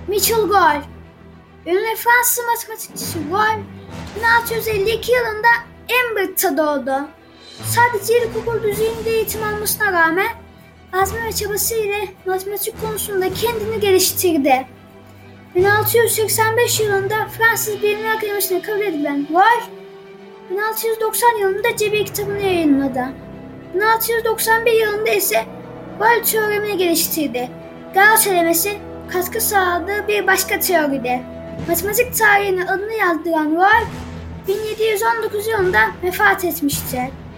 Michel Gouel. Ünlü Fransız matematikçi Gouel, 1652 yılında Ambridge'de doğdu. Sadece ilkokul düzeyinde eğitim almasına rağmen azmi ve çabası ile matematik konusunda kendini geliştirdi. 1685 yılında Fransız Bilimler Akademisi'ne kabul edilen Gouel, 1690 yılında Cebir kitabını yayınladı. 1691 yılında ise Gouel teoremini geliştirdi. Gauss teoremi katkı sağladığı bir başka teoride. Matematik tarihine adını yazdıran Gouel, 1719 yılında vefat etmiştir.